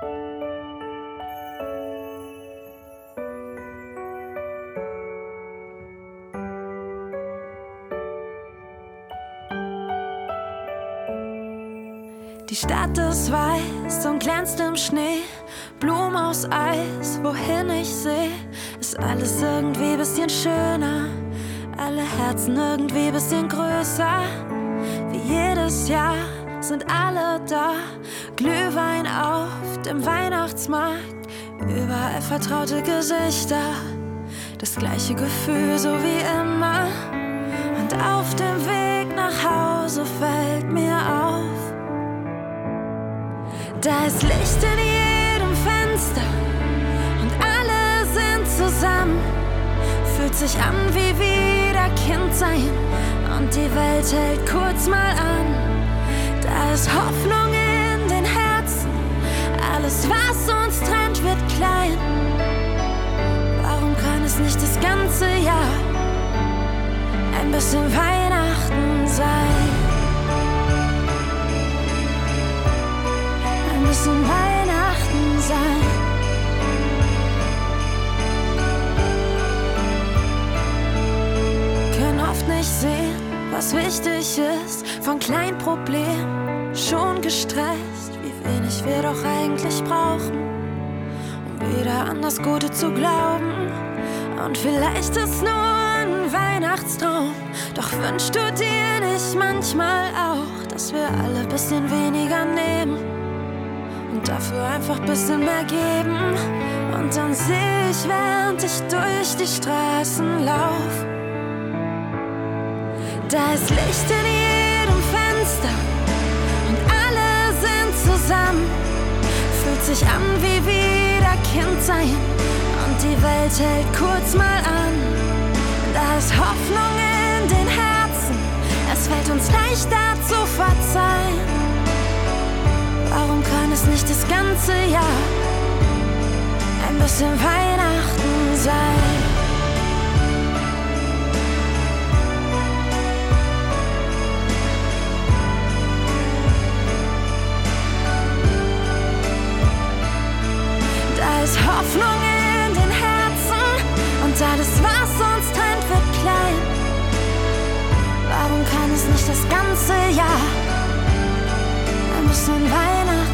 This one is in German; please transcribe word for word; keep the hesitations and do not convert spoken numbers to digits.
Die Stadt ist weiß und glänzt im Schnee, Blumen aus Eis, wohin ich seh, ist alles irgendwie bisschen schöner, alle Herzen irgendwie bisschen größer. Wie jedes Jahr sind alle da, Glühwein auf dem Weihnachtsmarkt, überall vertraute Gesichter, das gleiche Gefühl so wie immer. Und auf dem Weg nach Hause fällt mir auf, da ist Licht in jedem Fenster und alle sind zusammen. Fühlt sich an wie wieder Kind sein und die Welt hält kurz mal an. Da ist Hoffnung in den Herzen, alles was uns trennt wird klein. Warum kann es nicht das ganze Jahr ein bisschen Weihnachten sein? Ein bisschen Weihnachten sein. Können oft nicht sehen, was wichtig ist, von kleinen Problemen schon gestresst, wie wenig wir doch eigentlich brauchen, um wieder an das Gute zu glauben. Und vielleicht ist nur ein Weihnachtstraum, doch wünschst du dir nicht manchmal auch, dass wir alle ein bisschen weniger nehmen und dafür einfach ein bisschen mehr geben? Und dann seh ich, während ich durch die Straßen lauf, da ist Licht in jedem Fenster und alle sind zusammen. Fühlt sich an wie wieder Kind sein und die Welt hält kurz mal an. Da ist Hoffnung in den Herzen, es fällt uns leichter zu verzeihen. Warum kann es nicht das ganze Jahr ein bisschen Weihnachten sein? Da ist Hoffnung in den Herzen und alles, was uns trennt, wird klein. Warum kann es nicht das ganze Jahr ein bisschen Weihnachten